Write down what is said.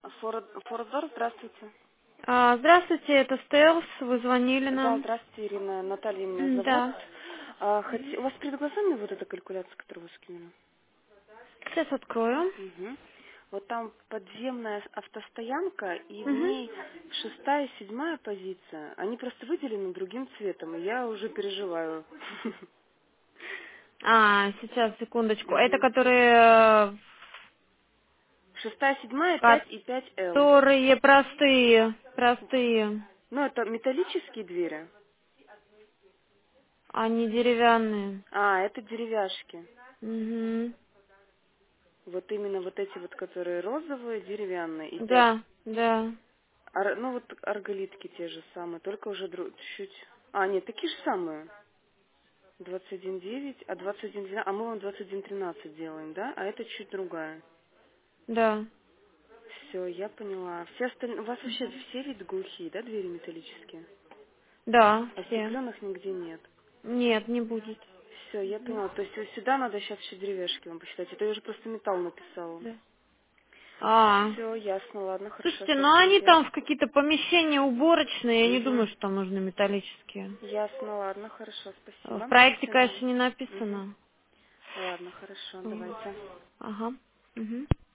Фордор, здравствуйте. Здравствуйте, это Стелс, вы звонили Да, нам. здравствуйте, Ирина. Наталья меня зовут. Да. У вас перед глазами вот эта калькуляция, которую вы скинули? Сейчас открою. Угу. Вот там подземная автостоянка, и в Угу. ней 6-я и 7-я позиция. Они просто выделены другим цветом, и я уже переживаю. Сейчас, секундочку. Это Мгм. которые, 6-я, 7-я, 5 и 5Л. которые простые, простые, Ну, это металлические двери. они деревянные. Это деревяшки. Угу. Вот именно вот эти вот, которые розовые, деревянные. И 5. Да, да, Ну вот арголитки те же самые, только уже чуть... Нет, такие же самые. 21,9, 21,12, мы вам 21,13 делаем, да? А это чуть другая. да, Все, я поняла. Все остальные... У вас вообще все виды глухие, да, двери металлические? да, А все. стекленных нигде нет. Нет, не будет. Все, я поняла. То есть вот сюда надо сейчас еще деревяшки вам посчитать. Это я уже просто металл написала. Да. Все, ясно, ладно, хорошо, Слушайте, ну они спасибо. там в какие-то помещения уборочные, я не Угу. думаю, что там нужны металлические. Ясно, ладно, хорошо, В спасибо. До проекте, свидания. конечно, не Угу. написано. Ладно, хорошо, Вот. давайте. Ага. Мгм.